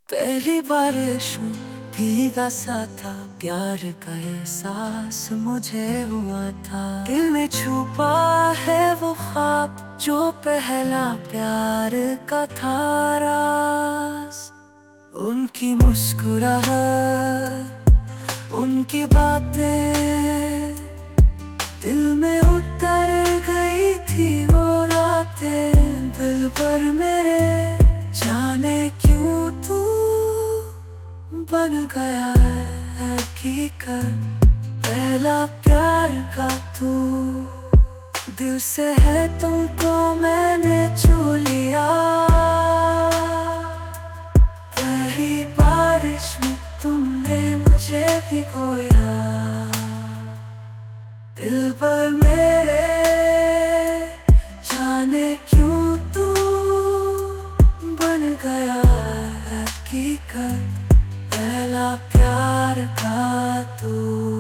पहली बारिश में भीगा सा था, प्यार का एहसास मुझे हुआ था। दिल में छुपा है वो ख्वाब, जो पहला प्यार का था राज। उनकी मुस्कुराहट, उनकी बातें दिल में उतर गई थी वो रातें। दिल पर मेरे जाने क्यों तू बन गया है हकीकत, पहला प्यार का तू। दिल से है तुमको मैंने छू लिया, पहली बारिश में तुमने मुझे भिगोया। दिल पर मेरे जाने क्यों तू बन गया है हकीकत, पहला प्यार का तू।